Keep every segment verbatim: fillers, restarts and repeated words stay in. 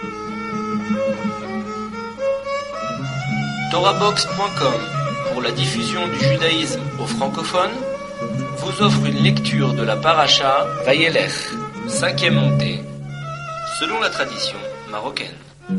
Torahbox point com, pour la diffusion du judaïsme aux francophones, vous offre une lecture de la paracha Vayelech, cinquième montée, selon la tradition marocaine.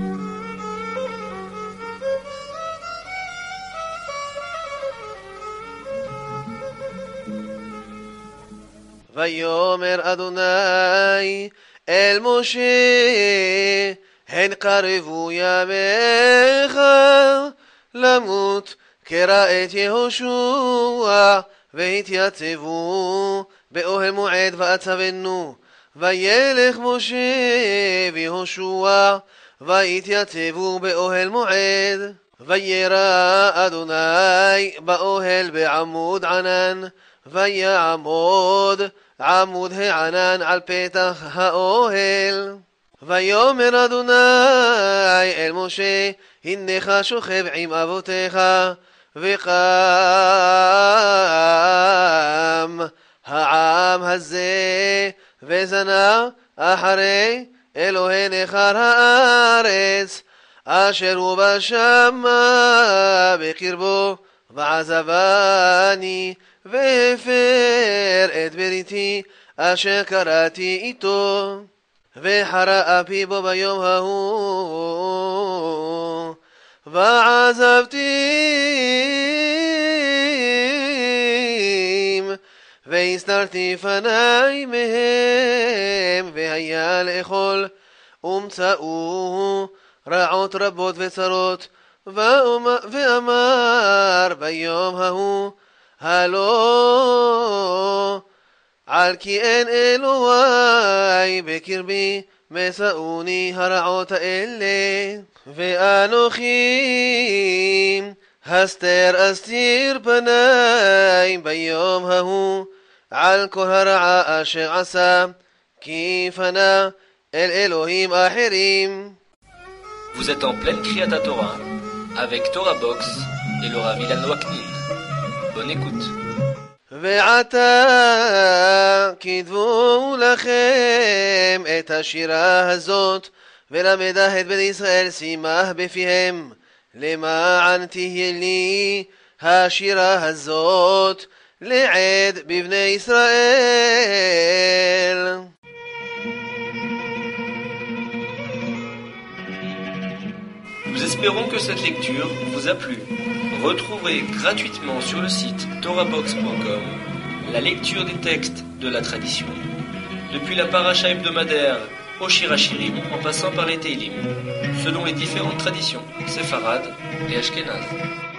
ויאמר אדוני אל משה, הן קרבו ימיך למות כראת יהושע, והתייצבו באוהל מועד ועצבנו. וילך משה ויהושע והתייצבו באוהל מועד. וירא אדוני באוהל בעמוד ענן, ויעמוד עמוד הענן על פתח האוהל. ויאמר אדוני אל משה, הנך שוכב עם אבותיך, וקם העם הזה וזנה אחרי אלוהי נכר הארץ, אשר הוא בשמה בקרבו, ועזבני והפר את בריתי אשר קראתי איתו, וחרה אפי בו ביום ההוא, ועזבתים והסתרתי פני מהם, והיה לאכול ומצאו רעות רבות וצרות. ואמר ביום ההוא, הלא על כי אין אלוהי בקרבי, מסעוני הרעות האלה. ואנוכי הסתר אסתיר פני ביום ההוא על כל הרעה אשר עשה, כי פנה אל אלוהים אחרים. Vous êtes en pleine Kriyat Torah avec Torahbox et le Rav Ilan Waknin. Bonne écoute. ועתה כתבו לכם את השירה הזאת, ולמדה את בני ישראל שימח בפיהם, למען תהיה לי השירה הזאת לעד בבני ישראל. Nous espérons que cette lecture vous a plu. Retrouvez gratuitement sur le site torahbox point com la lecture des textes de la tradition, depuis la paracha hebdomadaire au Shir HaShirim en passant par les Teilim, selon les différentes traditions séfarades et ashkénazes.